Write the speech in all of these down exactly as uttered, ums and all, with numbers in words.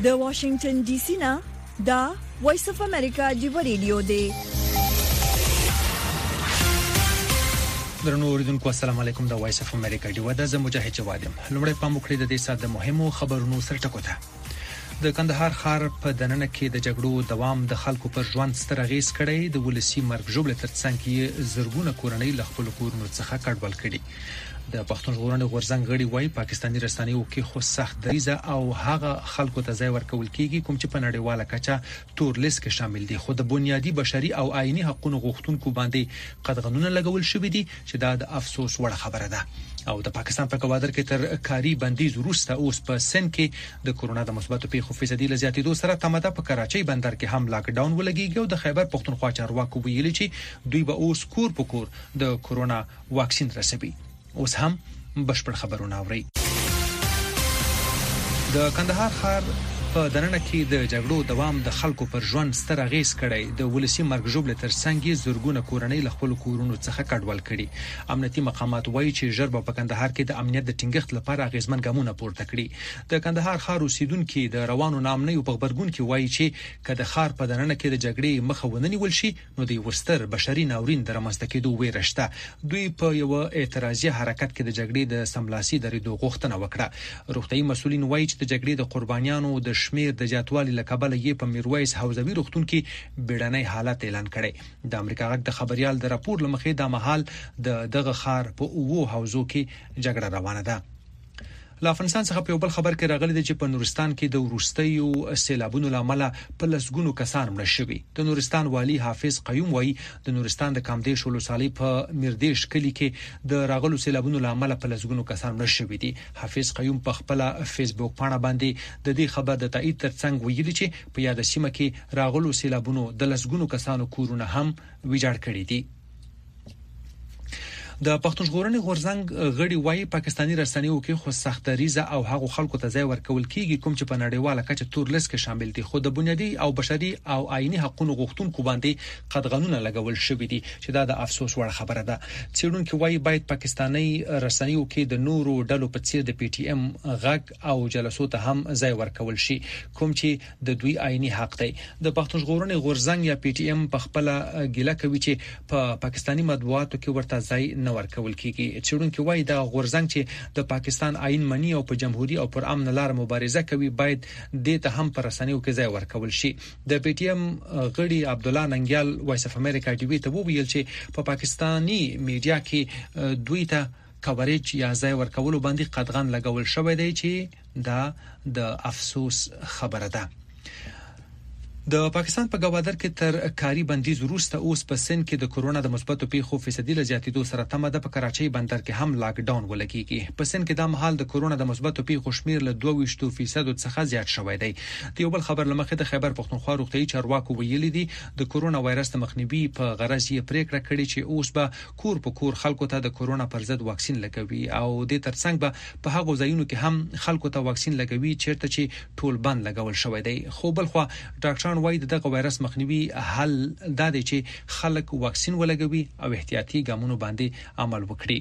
د واشنگټن ډي سي نه دا وایس اف امریکا دی ریډیو دی. درنو اوریدونکو السلام علیکم. د وایس اف امریکا دی ودا ز مجاهد جوادم. لومړی په مخکړه د دې ساده مهمو خبرونو سرټکوته. د کندهار ښار په دننه کې د جګړو دوام د خلکو پر ژوند ستر اغیز کړی. د ولسی مرګ ژوبله ترڅنګ کې زرګونه کورنۍ له خپل کورونو څخه کډوال کړي. د پښتون ژغورنې غورځنګ غړي وایي پاکستاني رسنیو کې خو سخت دریزه او هغه خلکو ته ځای ورکول کیږي کوم چې په نړیواله کچه تور لیست کې شامل دي. خو د بنیادی بشري او آئینی حقوقو غوښتونکو باندې قدغنونه لګول شوې دي چې دا د افسوس وړ خبره ده. او د پاکستان په کوادر کې تر کاری بندیز وروسته اوس په سن کې د کورونا د مثبتو پیښو فیصدي لزیاتېدو سره تماده په کراچۍ بندر کې هم لاک ډاون ولګیږي او د خیبر پښتونخوا چارواکو ویلي چې دوی به اوس کور په کور د کورونا واکسین رسوي. اوس هم بشپړ خبرونه اوري. د کندهار ښار په دننه کې د جګړو دوام د خلکو پر ژوند ستر اغیز کړی. د ولسی مرګ ژوبله ترڅنګ زرګونه کورنۍ له خپل کورونو څخه کډوال کړي. امنیتي مقامات وایي چې ژر په کندهار کې د امنیت د ټینګښت لپاره اغیزمن ګامونه پورته کړي. د کندهار ښار اوسیدونکو د روانو نامنۍ په خبرګون کې وایي چې کله ښار په دننه کې د جګړې مخه ونیول شي نو د وستر بشري ناورین د رامنځته کېدو ویره شته. دوی په یو اعتراضي حرکت کې د جګړې د سملاسي درېدو غوښتنه وکړه. روغتيایي مسولین وایي چې د جګړې د قربانیانو د شمیر د زیاتوالي لکبله یې په میرویس حوزوي روغتون کې بیړنۍ حالت اعلان کړي. د امریکا غږ د خبريال د راپور لمخې د محل د دغه خار په اوو حوزو کې جګړه روانه ده. لا افغانستان څخه په یو بل خبر کې راغلی دی چې په نورستان کې د ورستیو سیلابونو لامل په لسګونو کسان مړ شوي. د نورستان والی حافظ قیوم وایي د نورستان د کامدیش ولسوالۍ په میردیش کلی کې د راغلو سیلابونو لامل په لسګونو کسان مړ شوي دي. حافظ قیوم په خپل فیسبوک پاڼه باندې د دې خبر د تایید ترڅنګ ویلي چې په یاد سیمه کې راغلو سیلابونو د لسګونو کسانو کورونه هم ویجاړ کړي دي. د پښتون ژغورنې غورځنګ غړي وایي پاکستاني رسنیو کې خو سخت دریزه او هغه خلکو ته ځای ورکول کیږي کوم چې په نړیواله کچه تور لیست کې شامل دي. خو د بنیادی او بشري او آئینی حقوقو غوښتونکو باندې قدغنونه لګول شوې دي چې دا د افسوس وړ خبره ده. څېړونکو وایي باید پاکستاني رسنیو کې د نورو ډلو په څیر د پی ټی ایم غږ او جلسو ته هم ځای ورکول شي کوم چې د دوی آئینی حق دی. د پښتون ژغورنې غورځنګ یا پی ټی ایم په خپل ګیله کوي چې په پاکستاني مطبوعاتو کې ورته ځای نه ورکول کیږي. څېړونکو وایي دا غورځنګ چې د پاکستان آئین منی او په جمهوریت او پر امن لار مبارزه کوي باید د ته هم پر رسنیو کې ځای ورکول شي. د پی ټی ایم غړي عبد الله ننګیال وایس اف امریکا ټي وي ته وویل چې په پاکستاني میډیا کې دوی ته کوریج یا ځای ورکول باندې قدغن لګول شوی دی چې دا د افسوس خبره ده. د پاکستان په گوادر کې تر کاری بندیز وروسته اوس په سن کې د کورونا د مثبتو پیښو فیصدي لزیاتېدو سره تمده په کراچۍ بندر کې هم لاک ډاون ولګیږي. په سن کې د مهال د کورونا د مثبتو پیښو شمیر له دوه ویشت فیصد څخه زیات شوی دی. د یو بل خبر لمخې د خیبر پښتونخوا روغتيایي چارواکو ویلي دي د کورونا وایرس د مخنیوي په غرض یې پریکړه کړې چې اوس به کور په کور خلکو ته د کورونا پر ضد واکسین لګوي او د ترڅنګ به په هغو ځایونو کې هم خلکو ته واکسین لګوي چیرته چې ټول بند لګول شوی دی. خو بل خو ډاکټران وایي دغه وایرس مخنیوي حل دا دی چې خلک واکسین ولګوي او احتیاطي ګامونو باندې عمل وکړي.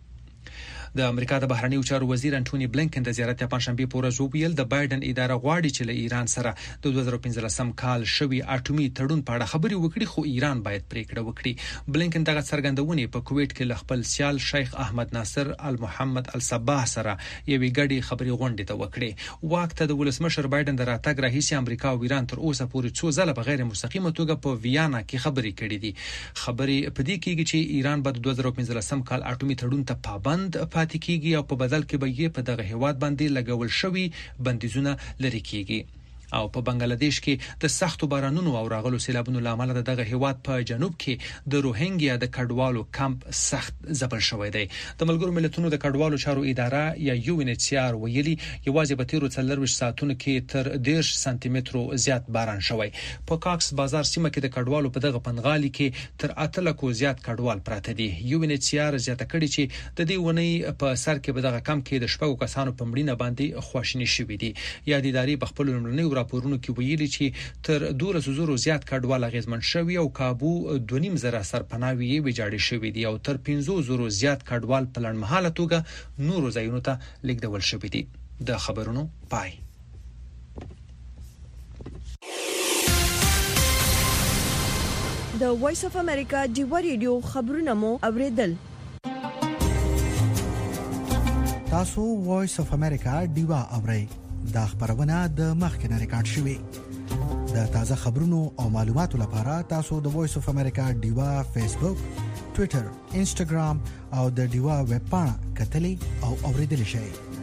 د امریکا د بهرنیو چارو وزیر انټونی بلینکن د زیارت پنځشنبه په ورځ ویل د بایدن اداره غواړي چې له ایران سره د دوه زره پنځلسم کال شوی اټومي تړون په اړه خبري وکړي خو ایران باید پریکړه وکړي. بلینکن دغه څرګندونه په کویت کې له خپل سیال شیخ احمد ناصر المحمد الصباح سره یوې ګډي خبري غونډه ته وکړي. وخت د ولسمشر بایدن د راتګ راهیسي امریکا او ایران تر اوسه پورې څو ځله په غیر مستقیمه توګه په ویانا کې خبري کړې دي. خبري په دې کېږي چې ایران به د دوه زره پنځلسم کال اټومي تړون ته پابند پاتې کیږي او په بدل کې به یې په دغه هیواد باندې لګول شوی بندیزونه لري کیږي. او په بنگلاديش کې د سختو بارانونو او راغلو سیلابونو لامل د دغه هیواد په جنوب کې د روهینګیا د کډوالو کمپ سخت ځپل شوی دی. د ملګرو ملتونو د کډوالو چارو اداره یا یو ان ایچ سی آر ویلي یوازې په تیرو څلور ساعتونو کې تر دېرش سانتي مترو زیات باران شوی. په کاکس بازار سیمه کې د کډوالو په دغه پنغالي کې تر اته لکو زیات کډوال پراته دي. یو ان ایچ سی آر زیاته کړي چې د دې ونی په سر کې به دغه کم کې د شپږو کسانو په مړینه باندې خواشینی شوې دي. یا د ادارې په خپل لومړني راپورونو کې ویلي چې تر دوه سوه زیات کډوال اغیزمن شوي او کابو دوه نیم زره سرپناوي ویجاړي شوي دي او تر پنځه زره زیات کډوال په لړمحاله توګه نورو ځایونو ته لیږدول شوي دي. د خبرونو پای. د وایس اف امریکا ډیوا ریډیو خبرونه مو اوریدل. تاسو وایس اف امریکا ډیوا اورئ. دا خبرونه د مخکنه ریکارډ شوې. د تازه خبرونو او معلوماتو لپاره تاسو د وایس اف امریکا ډیوا فیسبوک، ټوئیټر، انسټاګرام او د ډیوا ویب پاڼه کتلې او اوریدل شئ.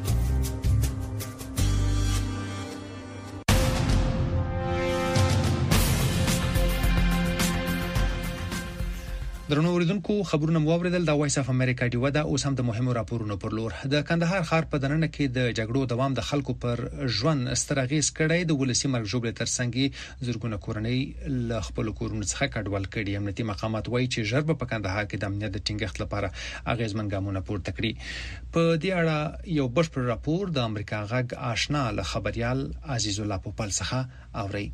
درنو اوریدونکو خبرونه مو اوریدل. د وایس اف امریکا ډیوا دا اوس هم د مهمو راپورونو پر لور. د کندهار ښار په دننه کې د جګړو دوام د خلکو پر ژوند سترغیز کړی. د ولسی مرګ جوړ ترڅنګ زرګونه کورنۍ ل خپل کورونو څخه کډوال کړي. امنیتي مقامات وایي چې ژر په کندهار کې د امنیت د ټینګښت لپاره اغیزمن ګامونه پورته کړي. په دې اړه یو بشپړ راپور د امریکا غږ آشنا له خبريال عزیز الله پوپل څخه اوري.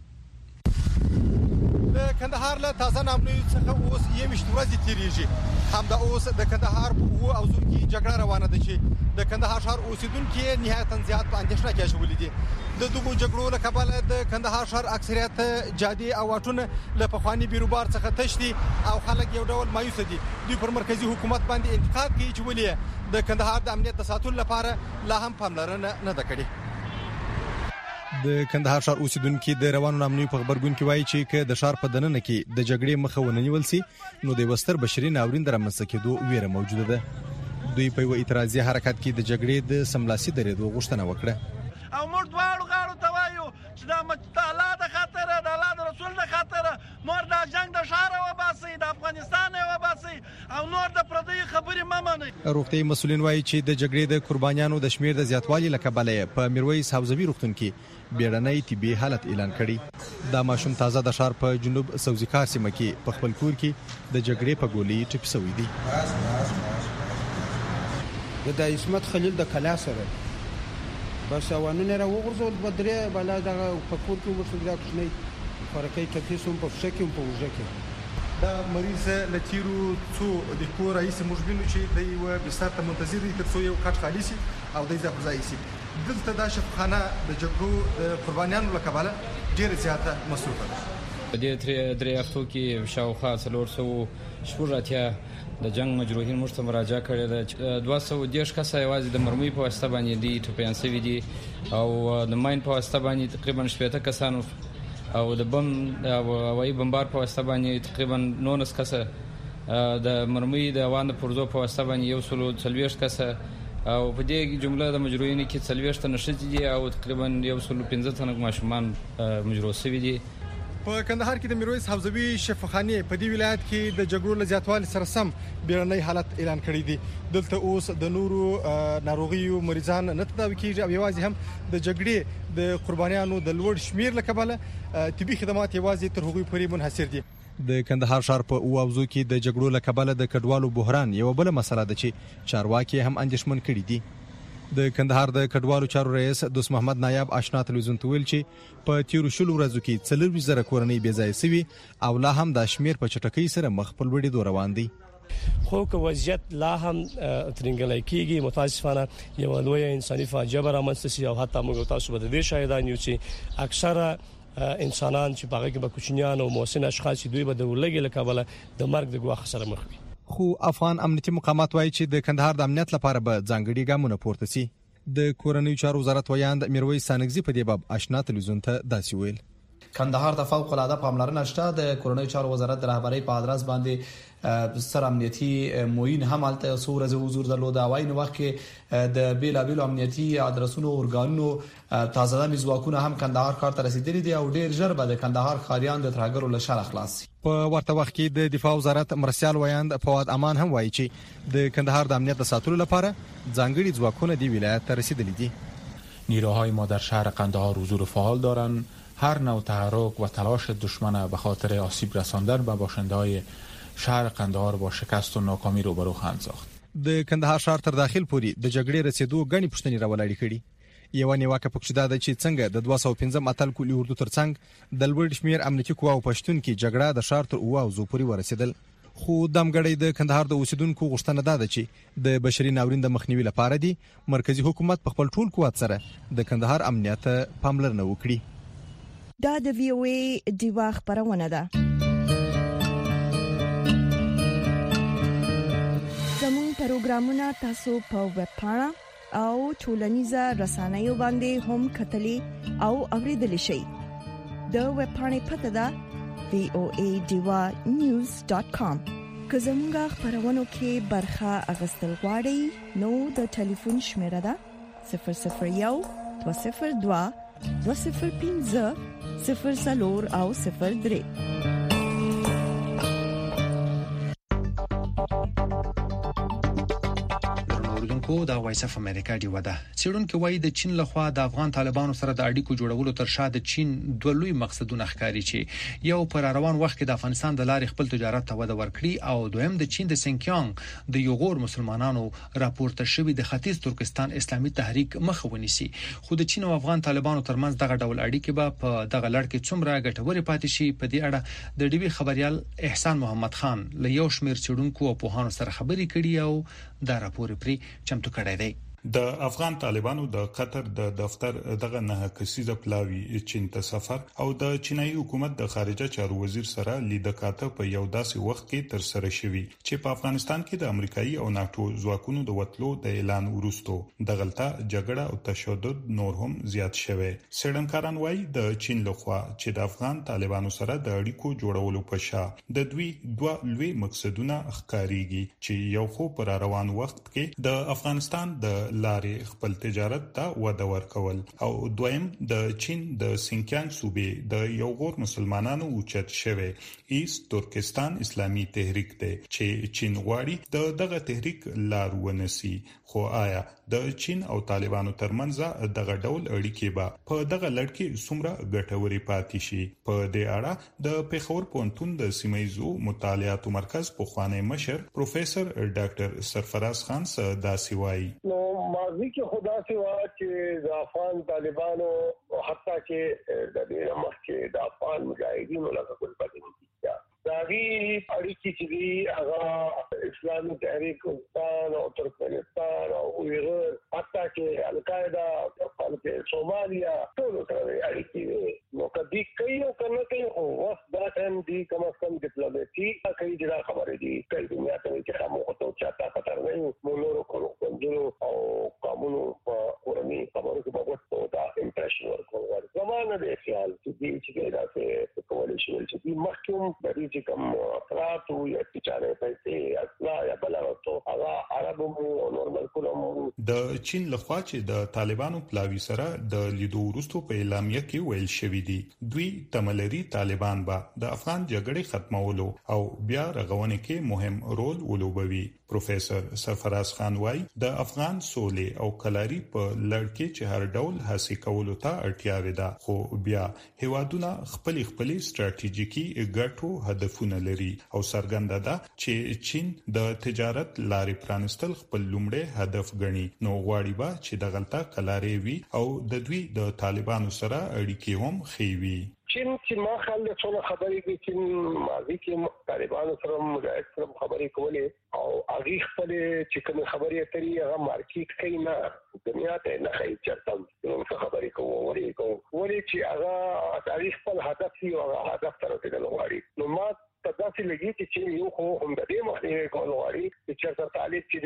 د کندهار له تازه نامنوي څخه اوس یې مشتورزي تیریږي. همدا اوس د کندهار په وو او زور کې جګړه روانه ده چې د کندهار ښار اوسیدونکو نهایتا زیات په اندېښنه کې اچولي دي. د دغو جګړو له کبله د کندهار ښار اکثریت جادي او واټونه له پخوانی بیروبار څخه تشدي او خلک یو ډول مایوس دي. دوی پر مرکزی حکومت باندې انتقاد کوي چې ولې د کندهار د امنیت د ساتلو لپاره لا هم پاملرنه نه ده کړې. د کندهار ښار اوسیدونکو د روانو نامنوي په خبرګون کې وایي چې که د ښار په دننه کې د جګړې مخه ونیول سي نو د وستر بشري ناورین درمنځته کېدو ویره موجوده ده. دوی په یو اعتراضي حرکت کې د جګړې د سملاسي درېدو غوښتنه وکړه. او موږ دواړو غاړو ته وایو چې دا متعالی د خاطر د الله د رسول د خاطر مور د جنگ د شهر و باسي د افغانستان و باسي او نور د پردي خبرې ممنه. روغتي مسولین وایي چې د جګړې د قربانیانو د شمیر د زیاتوالي لکبله په میرویس حوزوي روغتون کې بیړنۍ طبي حالت اعلان کړي. دا ماشوم تازه د ښار په جنوب سوزیکار سیمه کې په خپل کور کې د جګړې په ګولۍ ټپي شوی دی. د اسمت خلیل د کلا سره بس وانونه را وغورځول په درې بلا د په کور کې ورسره کوچنی فرقې ټپي سوم په شکه په وژه کې. دا مریض لتیرو څو د کور رئیس مجبینو چې د یو بستر ته منتظر دي تر څو یو کټ خالي شي او د ځای ځای شي. دلته دا شفخانه د جګړو د قربانیانو لکباله ډیره زیاته مصروفه ده. د دې درې هفتو کې شاوخوا څلور سوه شپږ اتیا د جنگ مجروحین مرسته مراجعه کړې ده. دوه سوه دېرش کسه یوازې د مرمۍ په واسطه باندې دي ټپیان شوي دي او د ماین په واسطه باندې تقریبا شپېته کسان او د بم او هوایي بمبار په واسطه باندې تقریبا نولس کسه د مرمۍ د وان د پرزو په واسطه باندې یو سلو څلوېښت کسه او په دې جمله د مجروحینو کې څلوېښت تنه ښځې دي او تقریبا یو سلو پنځه تنه ماشومان مجروح شوي دي. په کندهار کې د میرویس حوزوي شفاخانه په دې ولایت کې د جګړو له زیاتوالي سره سم بیړنۍ حالت اعلان کړی دی. دلته اوس د نورو ناروغیو مریضان نه تداوي کیږي او یوازې هم د جګړې د قربانیانو د لوړ شمیر لکبله طبي خدمات یوازې تر هغوی پورې منحصر دي. د کندهار ښار په اووزو کې د جګړو لکبله د کډوالو بحران یو بل مسله ده چې چارواکي هم اندېښمن کړي دي. د کندهار د کډوالو چارو رئیس دوست محمد نایب آشنا تلویزیون ته ویل چې په تیرو شلو ورځو کې څلور زره کورنۍ بې ځای شوي او لا هم د شمیر په چټکۍ سره مخ په لوړېدو روان دي. خو که وضعیت لا هم ترنګلای کیږي متاسفانه یو لوی انساني فاجعه رامنځته شي او حتی موږ تاسو به د دې شاهدان یو چې اکثره انسانان چې په هغه کې به کوچنیان او محسن اشخاص دوی به د ولګي لکبله د مرګ د ګواښ سره مخ وي. خو افغان امنیتي مقامات وایي چې د کندهار د امنیت لپاره به ځانګړي ګامونه پورته شي. د کورنیو چارو وزارت ویاند میرویس سانګزي په دې باب آشنا تلویزیون ته داسې ویل. کندهار ته فوق العاده پاملرنه شته. د کورنیو چارو وزارت د رهبری په ادرس باندې سر امنیتي موین هم الته سورز حضور درلود. اوای نو وخت کې د بیلا بیل امنیتي ادرسونو اورګانونو تازه میزواکونه هم کندهار کار ته رسیدلي دي او ډیر ژر به د کندهار خاریان د ترهګرو له شر خلاص شي. په ورته وخت کې د دفاع وزارت مرسیال ویاند فواد امان هم وایي چې د کندهار د امنیت ساتلو لپاره ځانګړي ځواکونه دی ولایت ته رسیدلي دي. نیروهای ما در شهر قندهار حضور فعال دارند. هر نوع تحرک و تلاش دشمن به خاطر آسیب رساندن به باشنده‌های شهر قندهار با شکست و ناکامی روبرو خواهند ساخت. د کندهار ښار تر داخل پورې د جګړې رسیدو غني پښتني راولاړې کړي. یو نیواکه پکښ دا د چې څنګه د دوه سوه پنځه اتل کلی اردو ترڅنګ د لوړ شمیر امنیتي قواو پښتون کې جګړه د ښار تر اوه او زو پورې ورسېدل. خو دمګړی د کندهار د اوسیدونکو غوښتنه ده چې د بشري ناورین د مخنیوي لپاره دی مرکزی حکومت په خپل ټول قوت سره د کندهار امنیت پاملرنه وکړي. دا د وی او ای دیوا خبرونه ده. زموږ پروګرامونه تاسو په ویب پاڼه او ټولنیزه رسنیو باندې هم کتلي او اوریدلی شئ. د ویب پاڼې پته ده وی او ای ډیوا نیوز ډاټ کام. که زموږ خبرونو کې برخه اغوستل غواړئ نو د ټلیفون شمیره ده صفر صفر یو دوه صفر دوه دوه صفر پنځه صفر څلور او صفر درې. دا وایس اف امریکا دی ودا چیرونکو وایي د چین لخوا د افغان طالبانو سره د اړیکو جوړولو تر شا د چین دوه لوی مقصدونه ښکاري چې یو پر روان وخت کې د افغانستان د لارې خپل تجارت ته وده ورکړي او دویم د چین د سینکیانګ د یوغور مسلمانانو راپورته شوی د ختیځ ترکستان اسلامي تحریک مخه ونیسي. خو د چین او افغان طالبانو ترمنځ دغه ډول اړیکې به په دغه لړ کې څومره ګټورې پاتې شي په دې اړه د ډیوی خبريال احسان محمد خان له یو شمېر چړونکو او پوهانو سره خبرې کړي او دا راپور پرې چمتو کړی دی. د افغان طالبانو د قطر د دفتر دغه نه کسیزه پلاوی چین ته سفر او د چینایي حکومت د خارجه چارو وزیر سره لیدکاته په یو داسې وخت کې تر سره شوی چې په افغانستان کې د امریکایي او ناتو ځواکونو د وټلو د اعلان وروسته د غلطه جګړه او تشدد نور هم زیات شوه. سړنکاران وایي د چین لخوا چې د افغان طالبانو سره د اړیکو جوړولو په شا د دوی دوه لوی مقصدونه ښکاریږي چې یو خو پر روان وخت کې د افغانستان د لارې خپل تجارت ته وده ورکول او دویم د چین د سینکیانګ صوبې د یوغور مسلمانانو اوچت شوه ایست ترکستان اسلامي تحریک ته چې چین غواړي د دغه تحریک لار ونسي. خو آیا د چین او طالبانو ترمنځ دغه ډول اړیکې به په دغه لړ کې څومره ګټورې پاتې شي؟ په دې اړه د پیښور پوهنتون د سیمایزو مطالعاتو مرکز پخوانی مشر پروفیسور ډاکټر سرفراز خان داسې وایي. ماضی کې خدا سوا چې د افغان طالبانو حتی کې د دې مخکې د افغان مجاهدینو لکه ګل بدن داغي اړیکې چې دی هغه اسلامي تحریک افغانستان او ترکمنستان او ایران حتی کې القاعده په سومالیا ټول سره اړیکې نو کدي کوي او کنه کوي او وخت دا هم دی کوم څه ډیپلوماسي کوي دا خبره دی کله دنیا ته چې موږ ته چاته پتر نه یو مولور کوو او قانونو په اورني خبرو کې وګورئ دا امپریشن ورکوي زمانه د خیال چې دی چې دا څه کولای شي چې محکوم بری چې کوم افراد او یا چې پیسې اصلا یا بلارتو هغه عربو او نورمال کوم د چین لخوا چې د طالبانو پلاوی سره د لیدو وروسته په اعلامیه کې ویل شوې دي دوی تملري طالبان به د افغان جګړې ختمولو او بیا رغونې کې مهم رول ولوبوي. پروفیسور سرفراز خان وایي د افغان سولې او کلاري په لړ کې چې هر ډول هڅې کولو ته اړتیا ده خو بیا هیوادونه خپل خپل ستراتیژیکي ګټو هدفونه لري او څرګنده ده چې چین د تجارت لارې پرانستل خپل لومړی هدف ګڼي نو غواړي به چې د غلطه کلاري وي او د دوی د طالبانو سره اړیکې هم خېوي. چین چې ما خل له څونه خبرې دي چې ماضي کې طالبانو سره مجاهد سره خبرې کولې او هغه خپل چې کوم خبرې اترې هغه مارکیټ کوي نه دنیا ته نه هي چرته نو خبرې کوو ورې کوو ورې چې هغه تاریخ خپل هدف یو هدف تر ته لوړي نو ما تاسو لګی چې یو خو هم د دې مخنیوي کول غواړي چې چېرته طالب چې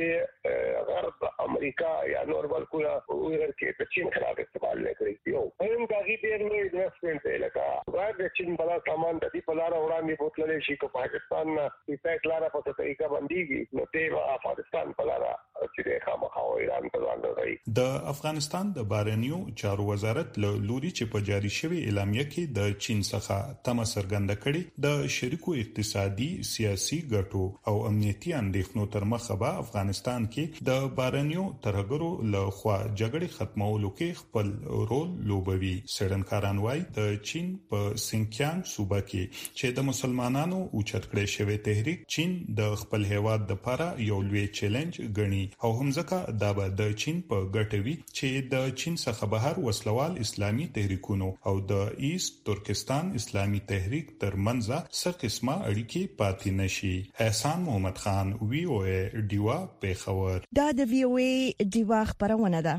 د غرب امریکا یا نور بلکونه ویل کې د چین خلاف استعمال لري یو هم دغه ډېر نوې انویسټمنټ دی لکه راځي د چین بلا سامان د دې په لار وړاندې بوتلل شي کو پاکستان نه په لار په طریقه باندې نو ته افغانستان په لار چې خامخا ایران په لاندې دی. د افغانستان د بهرنیو چارو وزارت له لوري چې په جاری شوی اعلامیه کې د چین څخه تمه څرګنده کړې د شریکو اقتصادي سیاسي ګټو او امنیتي اندېښنو تر مخه به افغانستان کې د بهرنیو ترهګرو له خوا جګړې ختمولو کې خپل رول لوبوي. سړنکاران وایي د چین په سینکیانګ صوبه کې چې د مسلمانانو اوچت کړي شوی تحریک چین د خپل هیواد لپاره یو لوی چیلنج ګڼي او همزکه دا به د چین په ګټوي چې د چین څخه بهر وسلوال اسلامي تحریکونو او د ایست ترکستان اسلامي تحریک ترمنځ څه قسمه اړیکې پاتې نشي. احسان محمد خان وی او ای ډیوا پیښور. دا د وی او ای ډیوا خبرونه ده.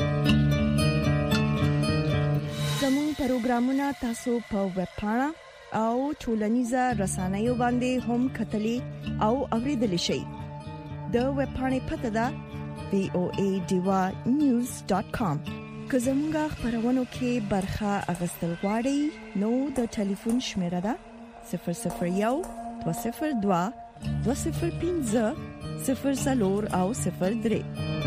زموږ پروګرامونه تاسو په ویب پاڼه او ټولنیزه رسنیو باندې هم کتلې او اوریدل شي. د ویب پاڼې پته ده وی او ای ډیوا نیوز ډاټ کام. که زموږ خبرونو کې برخه اغوستل غواړئ نو د ټلیفون شمیره ده صفر صفر یو دوه صفر دوه دوه صفر پنځه صفر څلور او صفر درې.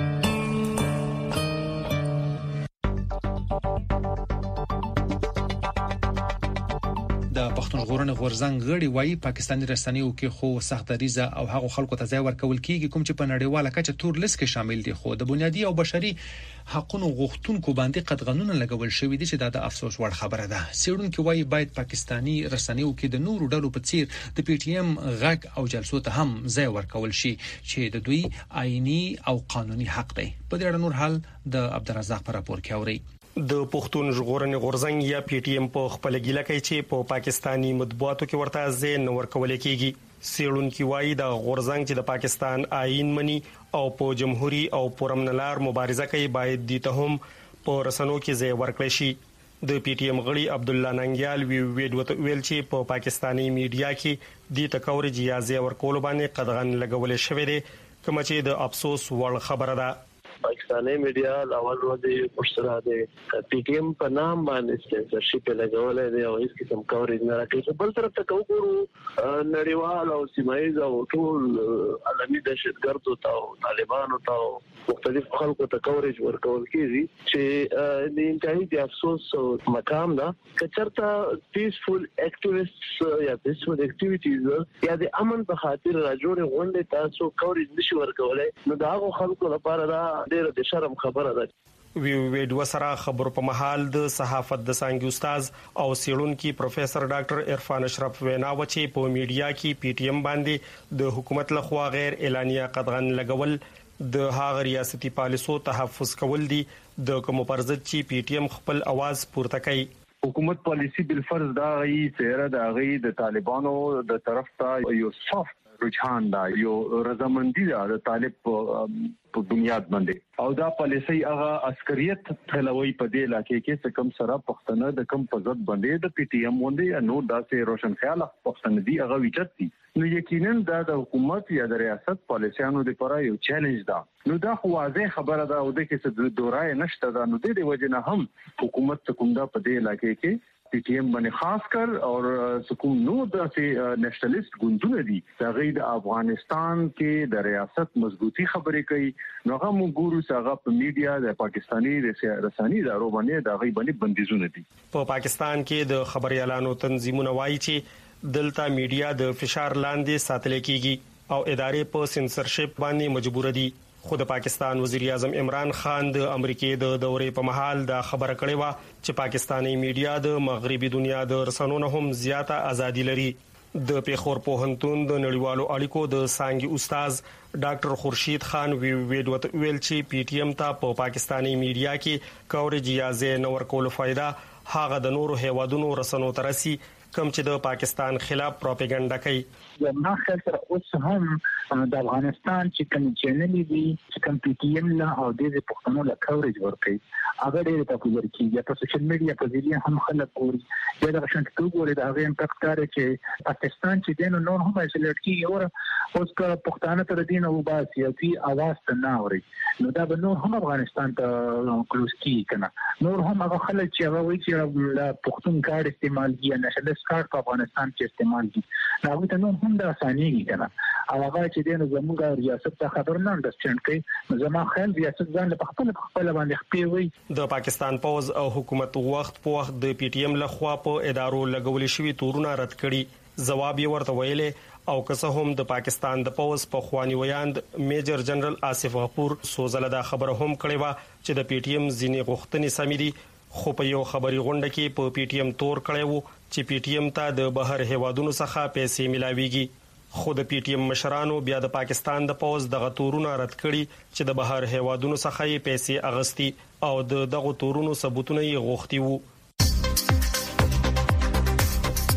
د پښتون ژغورنې غورځنګ غړي وایي پاکستاني رسنیو کې خو سختدریزه او هغه خلکو ته ځای ورکول کیږي کوم چې په نړیواله کچه تور لیست کې شامل دي، خو د بنیادي او بشري حقوقو غوښتونکو باندې قطغنونه لګول شوې دي چې دا د افسوس وړ خبره ده. سیړونکو وایي باید پاکستاني رسنیو کې د نورو ډلو په څیر د پی ټی ایم غږ او جلسو ته هم ځای ورکول شي چې د دوی آئینی او قانوني حق دی. په دې اړه نور حال د عبدالرزاق پر راپور کې اوري. د پښتون ژغورنې غورځنګ یا پی ټی ایم په خپل ګیله کوي چې په پاکستانی مطبوعاتو کې ورته ځای نه ورکول کیږي. سیړونکو وایي د غورځنګ چې د پاکستان آئین مني او په جمهوریت او پرمنلار مبارزه کوي باید د ته هم په رسنیو کې ځای ورکړي شي. د پی ټی ایم غړي عبد الله ننګیال وی ویډیو ویل چې په پاکستانی میډیا کې د تکورج یا ځای ورکول باندې قدغن لګول شوې ده کوم چې د افسوس وړ خبره ده. پاکستاني میډیا لاول ورته پښترا دي پی ټی ایم په نام باندې سنسرشپ لګولې دی او هیڅ قسم کورج نه راکړي. بل طرف ته وګورو نړیوال او سیمایي او ټول عالمي دهشتګردو ته طالبانو ته مختلف خلکو ته کورج ورکول کیږي چې د انتهایی د افسوس مقام ده. کچرته پیسفل اکټیویسټس یا پیسفل اکټیویټیز یا د امن په خاطر راجوړې غونډې تاسو کورج نشي ورکولای نو دا هغه خلکو لپاره دا ډېر د شرم خبره ده. وی ویډیو سره خبرو په محل د صحافت د څنګه استاد او سیړونکو پروفیسور ډاکټر عرفان اشرف وینا و چې په میډیا کې پی ټی ایم باندې د حکومت لخوا غیر اعلانیه قدغن لګول د هغه ریاستي پالیسو تحفظ کول دي د کوم پرځت چې پی ټی ایم خپل आवाज پورته کوي. حکومت پالیسی بل فرض دا غي سره دا غي د طالبانو د طرف ته یو سافت رجحان دا یو رضامندي دا د طالب په بنیاد باندې او دا پالیسي هغه عسکریت خلوي په دې علاقې کې څه کم سره پښتنه د کم پزت باندې د پی ټی ایم باندې نو داسې روشن خیال پښتنه دی هغه وچت دي. نو یقینا دا د حکومت یا د ریاست پالیسیانو لپاره یو چیلنج ده. نو دا خو واضح خبره ده او د کې څه دورای نشته ده. نو د دې وجه نه هم حکومت کوم دا په دې علاقې کې پی ټی ایم باندې خاص کر او سکوم نو د نېشنلیست ګوندونه دي دا غي د افغانستان کې د ریاست مضبوطی خبرې کوي. نو هغه موږ ګورو چې هغه په میډیا د پاکستاني رسنۍ ادارو باندې دا غي باندې بندیزونه دي. په پاکستان کې د خبريالانو تنظیمونه وایي چې دلته میډیا د فشار لاندې ساتل کیږي او ادارې په سنسرشپ باندې مجبور دي. خو د پاکستان وزیر اعظم عمران خان د امریکای د دورې په محل دا خبره کړې و چې پاکستاني میډیا د مغربي دنیا د رسنونو هم زیاته ازادي لري. د پیښور پوهنتون د نړیوالو اړیکو د څنګه استاد ډاکټر خورشید خان وی ویډیو ویل چې پی ټی ایم ته په پاکستاني میډیا کې کورج یا ځای نور کول فائدہ هغه د نورو هیوادونو رسنو ترسي کوم چې د پاکستان خلاف پروپاګاندا کوي. زما خیال سره اوس هم د افغانستان چې کوم چینل دي چې کوم پی ټی ایم له او د پښتنو له کورج ورکړي هغه ډېر پاپولر کیږي په سوشل میډیا په ځای هم خلک ګوري. دا د شانت تو ګوري دا غو امپاکټ لري چې پاکستان چې دین نور هم ایسولیټ کیږي او اوس کا پښتانه تر دین او باسي او پی اواز ته نه اوري نو دا به نور هم افغانستان ته کلوز کیږي کنه. نور هم هغه خلک چې هغه وایي چې پښتون کارت استعمال کیږي نشل کارت په افغانستان کې استعمال کیږي هغه ته نور هم دا ثانیږي کنه. هغه چې دین زموږ ریاست ته خبر نه اندستند کوي زما خیال ریاست ځان په خپل خپل باندې خپې وي. د پاکستان پوز او حکومت وخت په وخت د پی ټی ایم لخوا په ادارو لګول شوی تورونه رد کړي. جواب یې ورته ویلې او که څه هم د پاکستان د پوز په خواني ویاند میجر جنرال آصف غفور سوزله دا خبره هم کړې و چې د پی ټی ایم ځینې غوښتنې سمې دي خو په یو خبري غونډه کې په پی ټی ایم تور کړی وو چې پی ټی ایم ته د بهر هیوادونو څخه پیسې ملاويږي. خو د پی ټی ایم مشرانو بیا د پاکستان د پوز دغه تورونه رد کړي چې د بهر هیوادونو څخه یې پیسې اغستي او د دغه تورونو ثبوتونه یې غوښتي وو. د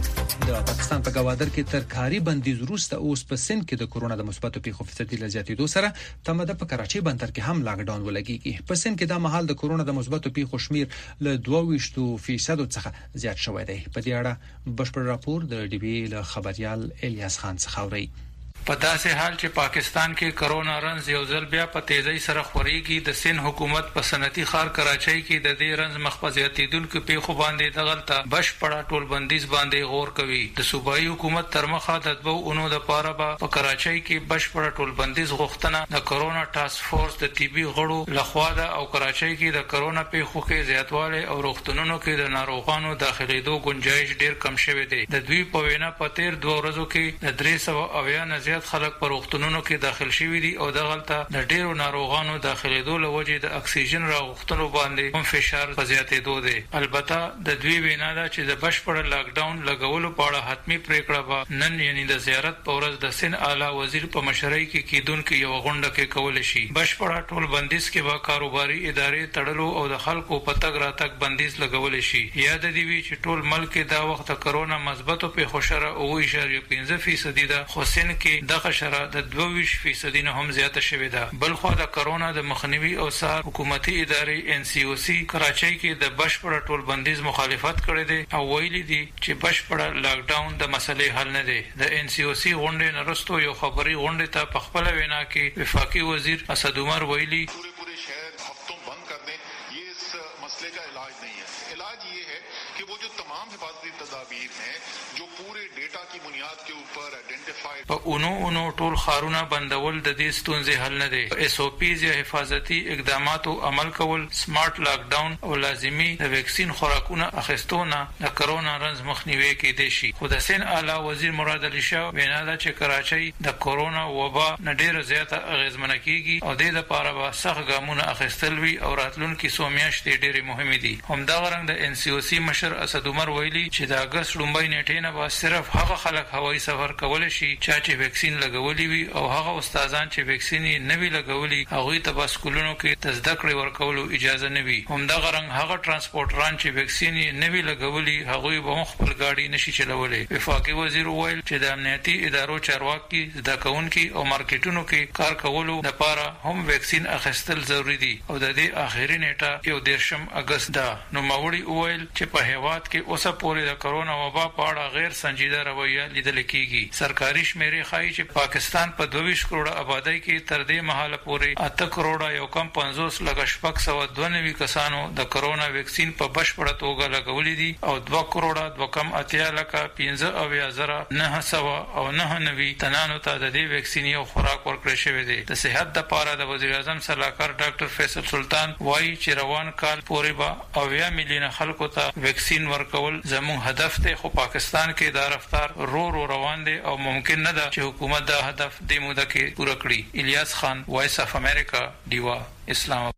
د پاکستان په گوادر کې تر کاری بندیز وروسته اوس په سند کې د کورونا د مثبتو پیښو فیصدي لزیاتېدو سره تمده په کراچۍ بندر کې هم لاک ډاون ولګیږي. په سند کې د مهال د کورونا د مثبتو پیښو شمیر له دوه ویشت فیصد څخه زیات شوی دی. په دې اړه بشپړ راپور د ډي بي له خبريال الیاس خان څخه اوري. په داسې حال چې پاکستان کې کرونا رنز یو ځل بیا په تیزی سره خوريږي، د سند حکومت په صنعتي ښار کراچۍ کې د دې رنز مخفزياتیدونکو پیښو باندې دغلطه بشپړه ټول بندیز باندې غور کوي. د صوبایي حکومت تر مخه د دوه اونو د پاره په کراچۍ کې بشپړه ټول بندیز غوښتنه د کرونا ټاسک فورس د طبي غړو لخوا ده او کراچۍ کې د کرونا پیښو کې زیاتوالی او روغتونونو کې د ناروغانو داخليدو گنجائش ډیر کم شوی دی. د دوی په وینا په تیر دوه ورځو کې د درې سوه اویا نه زیات خلک په روغتونونو کې داخل شوي دي او دغلطه د ډیرو ناروغانو داخليدو لوجې د اکسیجن راغښتلو باندې هم فشار زیاتېدو دی. البته د دوی وینا ده چې د بشپړ لاک ډاون لګولو په اړه حتمی پریکړه به نن یعنی د زیارت په ورځ د سند اعلی وزیر په مشرۍ کې کیدونکو یو غونډه کې کول شي. بشپړ ټول بندیز کې به کاروباري ادارې تړلو او د خلکو په تګ راتګ بندیز لګول شي. یاد دی وی چې ټول ملک کې دا وخت کرونا مثبتو په خوشره او اشاریه پنځه فیصد ده، خو سند کې دغه شره د دوه ویشت فیصد نه هم زیاته شوې ده. بل خو د کرونا د مخنیوي او سار حکومتي ادارې ان سی او سی کراچۍ کې د بشپړ ټول بندیز مخالفت کړې ده او ویلي دي چې بشپړ لاک ډاون د مسلې حل نه دی. د ان سی او سی غونډې نرستو یو خبري غونډه ته په خپل وینا کې وفاقي وزیر اسد عمر ویلي په اونو اونو ټول خارونه بندول د دې ستونزې حل نه دی. اس او پیز یا حفاظتي اقداماتو عمل کول، سمارټ لاک ډاون او لازمی د ویکسین خوراکونه اخیستونه د کرونا رنز مخنیوي کې دي شي. خو د سند اعلی وزیر مراد علي شاه وینا ده چې کراچۍ د کرونا وبا نه ډیره زیاته اغیزمنه کیږي او د دې لپاره به سخت ګامونه اخیستل وي او راتلونکي څو میاشتې ډیره مهمه دي. همدغه رنګ د ان سی او سی مشر اسد عمر ویلي چې د اگست لومړی نیټې نه به صرف هغه خلک هوایي سفر کول شي چې ویکسین لګولي وي او هغه استادان چې ویکسین نه وی لګولي هغه ته بس کولونو کې د زده کړې ورکولو اجازه نه وي. همدغه رنګ هغه ترانسپورټران چې ویکسین نه وی لګولي هغه به خپل گاډي نشي چلولای. وفاقي وزیر ویل چې د امنیتي ادارو چارواکي زده کوونکي او مارکیټونو کې کار کولو لپاره هم ویکسین اخیستل ضروری دي او د دې اخیری نیټه یو دیرشم اگست ده. نو ماوړي ویل چې په هیواد کې اوسه پورې د کرونا وبا په اړه غیر سنجیده رویه لیدل کیږي. سرکاري شمیرې ښایي چې پاکستان په دوه ویشت کروڑه آبادی کې تر دې مهاله پورې اته کروڑه یو کم پنځوس لک شپږ سوه دوه نوي کسانو د کرونا ویکسین په بشپړه توګه لګولې دي او دوه کروڑه دوه کم اتیا لک پنځه اویا زره نه سوه او نه نوي تنانو ته د دې ویکسین یو خوراک ورکړل شوی دی. د صحت لپاره د وزیر اعظم صلاحکار ډاکټر فیصل سلطان وایي چې روان کال پورې به اویا میلیونه خلکو ته ویکسین ورکول زموږ هدف دی، خو پاکستان کې دا رفتار رو رو روان دی او ممکن نه ده چې حکومت دا هدف د موده کې پوره کړي. الیاس خان، وایس اف امریکا، دیوا، اسلام.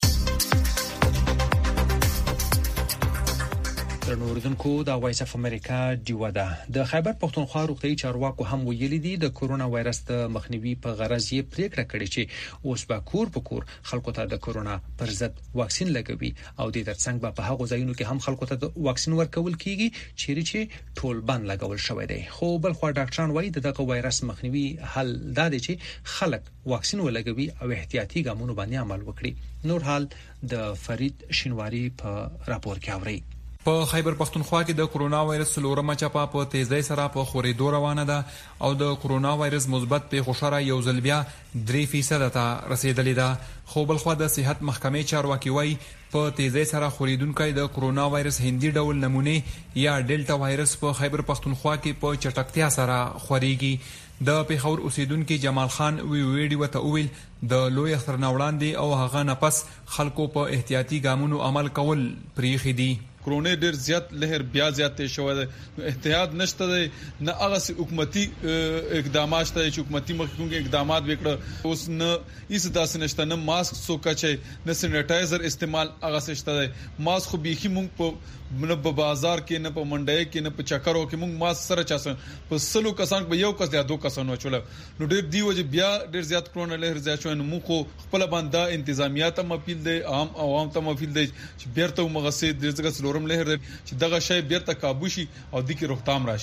نوردونکو د وایس اف امریکا دیوا ده. د خیبر پختونخوا روغتي چارواکو هم ویلي دي د کورونا وایرس د مخنیوي په غرض یې پریکړه کړې چې اوس به کور په کور خلکو ته د کورونا پر ضد واکسین لګوي او د ترڅنګ به په هغه ځایونو کې هم خلکو ته د واکسین ورکول کیږي چیرې چې ټول بند لګول شوی دی. خو بل خو ډاکټران وایي دغه وایرس مخنیوي حل دا دی چې خلک واکسین ولګوي او احتیاطي ګامونو باندې عمل وکړي. نور حال د فرید شینواری په راپور کې اوري. په خیبر پختونخوا کې د کرونا وایرس څلورمه چپه په تیزی سره په خورېدو روانه ده او د کرونا وایرس مثبت پیښو شره یو ځل بیا درې فیصد ته رسیدلې ده. خو بل خو د صحت محکمې چارواکي وایي په تیزی سره خورېدونکي د کرونا وایرس هندي ډول نمونه یا ډیلټا وایرس په خیبر پختونخوا کې په چټکتیا سره خورېږي. د پیښور اوسیدونکو جمال خان وی ویډیو ته ویل د لوی اختر نوړاندې او هغه نفس خلکو په احتیاطي ګامونو عمل کول پریخي دي. کرونا ډیر زیات لهر بیا زیات شوی دی، احتیاط نشته دی، نه هغه حکومتي اقدامات شته چې حکومتي مخکونکي اقدامات وکړه اوس نه هیڅ داسې نشته، نه ماسک څوک چي نه سینیټایزر استعمال هغه شته دی. ماسک خو بيخي مونږ په نه په بازار کې نه په منډای کې نه په چکرو کې مونږ ماسک سره چاسن په سلو کسان په یو کس یا دوه کسانو چول نو ډیر دی وجه بیا ډیر زیات کرونا لهر زیات شو. نو مونږ خپل باندې انتظامیات هم اپیل دی، عام عوام ته اپیل دی چې بیرته مغسه د ځګه سلورم لهر چې دغه شی بیرته قابو شي او د کی روغتام راشي.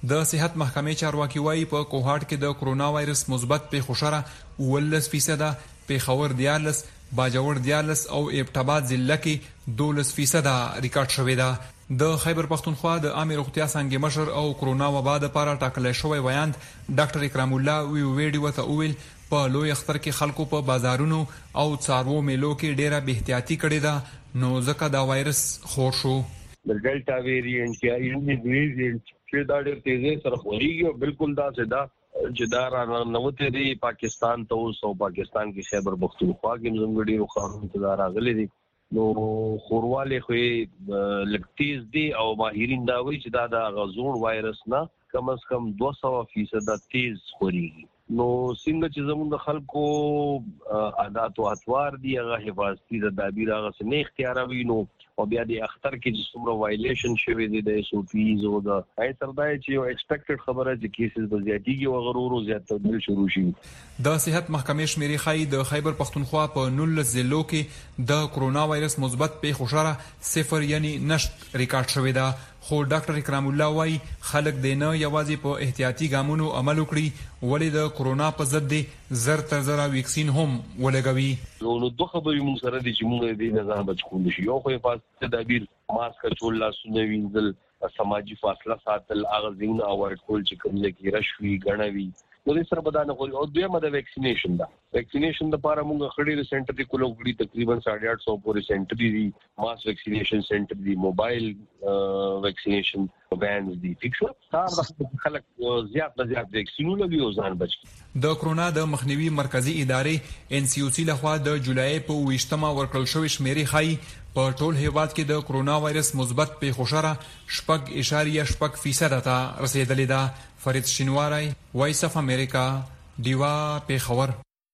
د صحت محکمې چارواکي وایي په کوهاټ کې د کرونا وایرس مثبت په خوشره ولس فیصد، پیښور دیارلس، باجوړ دیارلس او ابټاباد ضلع کې دولس فیصد ریکارډ شوې ده. د خیبر پختونخوا د عامه روغتیا څنګه مشر او کرونا وبا لپاره ټاکل شوی ویاند ډاکټر اکرام الله وی ویډیو ته ویل په لوی اختر کې خلکو په بازارونو او څارو میلو کې ډیره بے احتیاطي کړې ده، نو ځکه دا وایرس خور شو. د ډیلټا ویریانټ یا یونیک ویریانټ چې دا ډېر تیزه سره خوريږي او بالکل دا سدا چې دا راغلنوته دی پاکستان ته اوس او پاکستان کې خیبر پختونخوا کې زموږ ډیرو خارونو ته دا راغلي دي، نو خورواله خو لکتیز دی او ماهرین دا وایي چې دا د غزون وایرس نه کم از کم دوه سوه فیصد تیز خوريږي. نو څنګه چې زموږ د خلکو عادت او اطوار دی هغه حفاظتي تدابیر هغه څه نه اختیاروي، نو او بیا د اختر کې چې څومره وایلیشن شوی دی د ایسوپیز او د ایتردای چې یو ایکسپیکټډ خبره چې کیسز به زیاتېږي او غرور او زیات تبدیل شروع شي. د صحت محکمې شمیرې ښایي د خیبر پختونخوا په نولس ضلعو کې د کرونا وایرس مثبت په خوشره صفر یعنی نشت ریکارډ شوی ده، خو ډاکټر اکرام الله وایي خلک د نه یوازې په احتیاطي ګامونو عمل وکړي ولې د کرونا په ضد زر تر زره ویکسین هم ولګوي. نو دوه خبرې موږ سره دي چې موږ دې نه ځان بچ کوو شي. یو خو حفاظتي تدابیر ماسک کول، لاسونه وینځل، سماجی فاصله ساتل، هغه ځینې اوایډ کول چې کوم ځای رش وي غنوي، نو دې سره بدانه خوري. او دویمه د ویکسینیشن ده. ویکسینیشن لپاره موږ خړې سنټر کې کولو غړي تقریبا ساڑھے آٹھ سو پورې سنټر دي، ماس ویکسینیشن سنټر دي، موبایل ویکسینیشن وینز دي. ٹھیک شو تاسو د خلک زیات نه زیات ویکسینونه وی او ځان بچ کی. د کرونا د مخنیوي مرکزی ادارې ان سی او سی لخوا د جولای په ویشتمه ورکړل شوې شمیرې ښایي په ټول هیواد کې د کرونا وایرس مثبت په خوشره شپږ اشاریه شپږ فیصد ته رسیدلې ده. فرید شینواری، وایس اف امریکا، دیوا پیښور.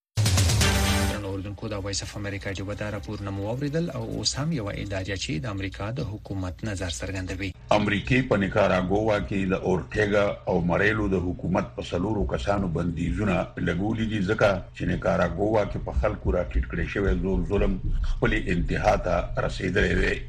کو د وایس اف امریکا جو دا راپور نمو اوریدل او اوس هم یو ادارې چې د امریکا د حکومت نظر څرګندوي. امریکای په نیکاراګوا کې د اورټیګا او مریلو د حکومت په سلورو کسانو بندیزونه لګولې دي ځکه چې نیکاراګوا کې په خلکو راټیټ کړي شوی زور ظلم خپل انتها ته رسیدلی دی.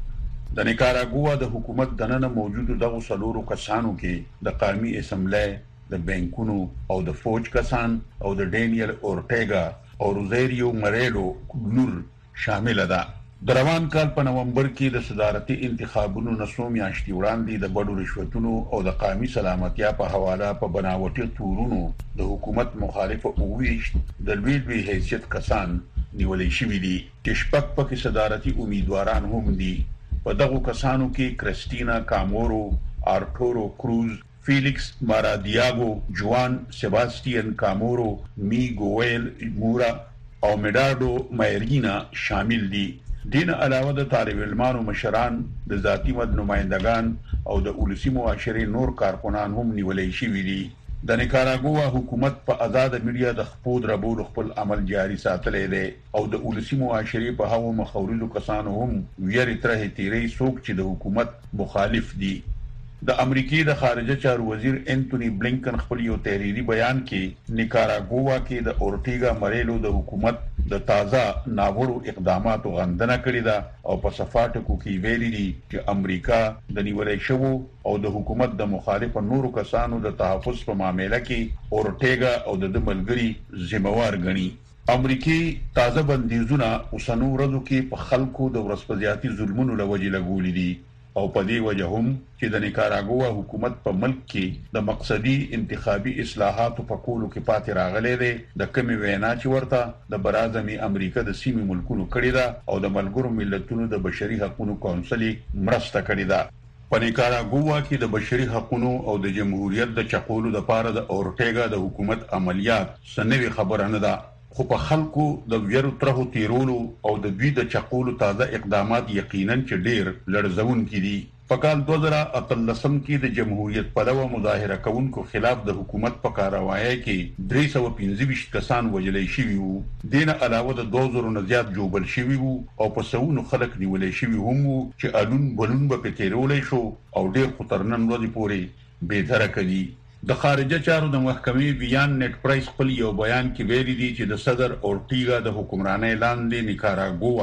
د نیکاراګوا د حکومت دننه موجود دغه سلورو کسانو کې د قومي اسمبلی، د بانکونو او د فوج کسان او د ډینیل اورټیګا او روزیریو مریلو نور شامل ده. د روان کال په نومبر کې د صدارتي انتخابونو نسو میاشتې وړاندې د بډو رشوتونو او د قومي سلامتیا په حواله په بناوټي تورونو د حکومت مخالفه اوویشت د لوی لوی حیثیت کسان نیولې شوي دي چې شپږ پکې صدارتي امیدواران هم دي. په دغو کسانو کې کرستینا کامورو، آرتورو کروز، فیلکس مارادیاگو، جوان سیباستین کامورو، میگویل مورا او میډارډو مایرینا شامل دي. دین علاوه د طالب علمانو مشران، د ذاتی مد نمائندگان او د ولسی معاشري نور کارکنان هم نیولې شوي دي. د نیکاراګوا حکومت په آزاد میډیا د خپود ربول خپل عمل جاری ساتلی دی او د ولسی معاشري په هغو مخاورینو کسانو هم ویری ترې تیری څوک چې د حکومت مخالف دي. د امریکای د خارجه چارو وزیر انټونی بلینکن خپل یو تحریری بیان کې نیکاراګوا کې د اورټیګا مریلو د حکومت د تازه ناوړو اقداماتو غندنه کړې ده او په صفاتو کې ویلي دي چې امریکا د نیولې شوو او د حکومت د مخالف نورو کسانو د تحفظ په معاملې کې اورټیګا او د ملګری ذمہوار ګڼي. امریکای تازه بندیزونه اوسنو ورځو کې په خلکو د ورسپدياتي ظلمونو لوجې لګولې دي او په دې وجه هم چې د نیکاراګوا حکومت په ملک کې د مقصدي انتخابي اصلاحاتو په کولو کې پاتې راغلی دی. د کمی وینا چې ورته د برازمي امریکا د سیمې ملکونو کړی ده او د ملګرو ملتونو د بشري حقوقو کونسل مرسته کړې ده. په نیکاراګوا کې د بشري حقوقو او د جمهوریت د چقولو لپاره د اورټیګا د حکومت عملیات سنوي خبره نه ده، خو په خلکو د ویرو ترهو تیرولو او د دوی د چقولو تازه اقدامات یقینا چې ډیر لړزونکي دي. په کال دوه زره اتلسم کې د جمهوریت پلوه مظاهره کوونکو خلاف د حکومت په کاروایی کې درې سوه پنځه ویشت کسان وژلې شوي وو. دین علاوه د دوه زرو نه زیات جوبل شوي وو او په سوونو خلک نیولې شوي هم وو چې الون بلون به پې تیرولی شو او ډیر خو تر نن ورځې پورې بېدرکه دي. د خارجه چارو د محکمې بیان نت پرایس خپل یو بیان کې ویلي دي چې د صدر اورټیګا د حکمرانۍ لاندې نیکاراګوا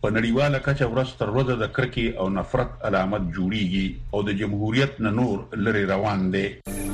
په نړیواله کچه ورځ تر ورځې د کرکې او نفرت علامت جوړیږي او د جمهوریت نه نور لري روان دي.